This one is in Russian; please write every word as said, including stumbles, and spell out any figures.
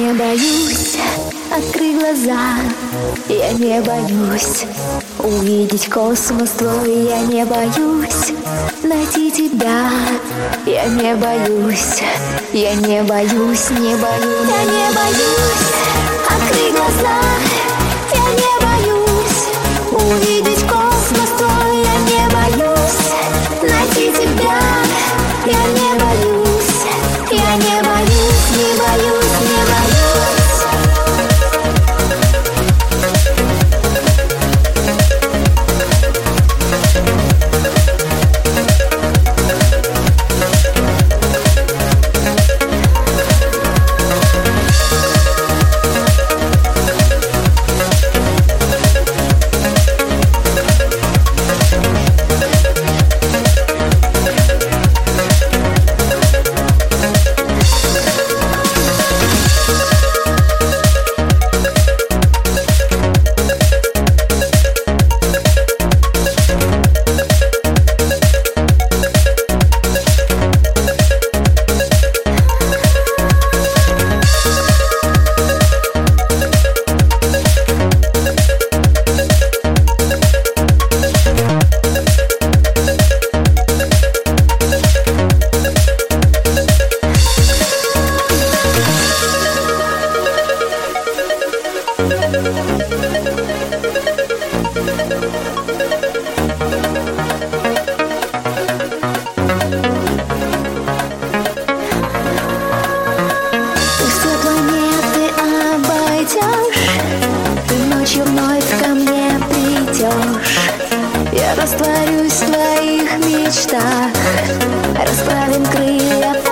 не боюсь открыть глаза, я не боюсь увидеть космос твой, я не боюсь найти тебя, я не боюсь, я не боюсь, не боюсь, я не боюсь открыть глаза, я не боюсь увидеть космос твой, я не боюсь найти тебя, я не боюсь, я не боюсь, не боюсь, не боюсь. Я растворюсь в твоих мечтах, расправим крылья.